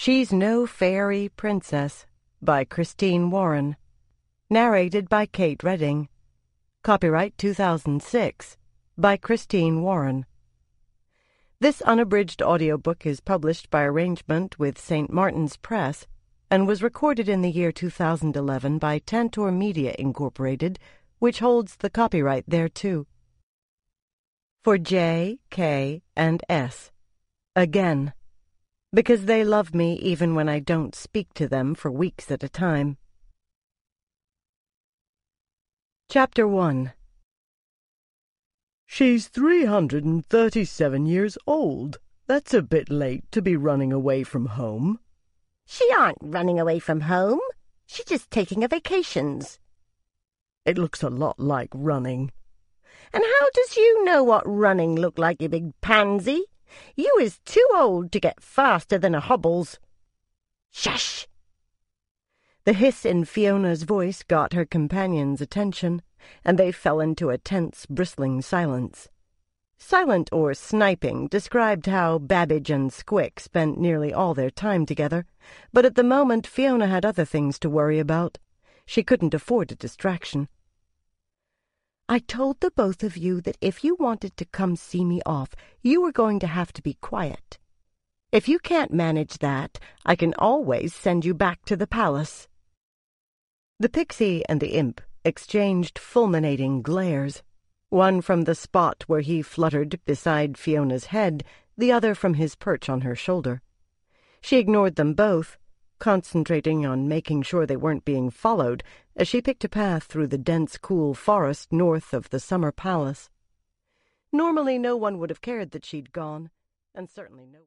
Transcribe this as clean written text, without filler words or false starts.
She's No Fairy Princess by Christine Warren. Narrated by Kate Redding. Copyright 2006 by Christine Warren. This unabridged audiobook is published by arrangement with St. Martin's Press and was recorded in the year 2011 by Tantor Media Incorporated, which holds the copyright thereto. For J, K, and S. Again. Because they love me even when I don't speak to them for weeks at a time. Chapter 1. She's 337 years old. That's a bit late to be running away from home. She aren't running away from home. She's just taking a vacations. It looks a lot like running. And how does you know what running look like, you big pansy? You is too old to get faster than a hobbles. Shush! The hiss in Fiona's voice got her companion's attention, and they fell into a tense, bristling silence. Silent or sniping described how Babbage and Squick spent nearly all their time together, but at the moment Fiona had other things to worry about. She couldn't afford a distraction. I told the both of you that if you wanted to come see me off, you were going to have to be quiet. If you can't manage that, I can always send you back to the palace. The pixie and the imp exchanged fulminating glares, one from the spot where he fluttered beside Fiona's head, the other from his perch on her shoulder. She ignored them both, concentrating on making sure they weren't being followed as she picked a path through the dense, cool forest north of the summer palace. Normally no one would have cared that she'd gone, and certainly no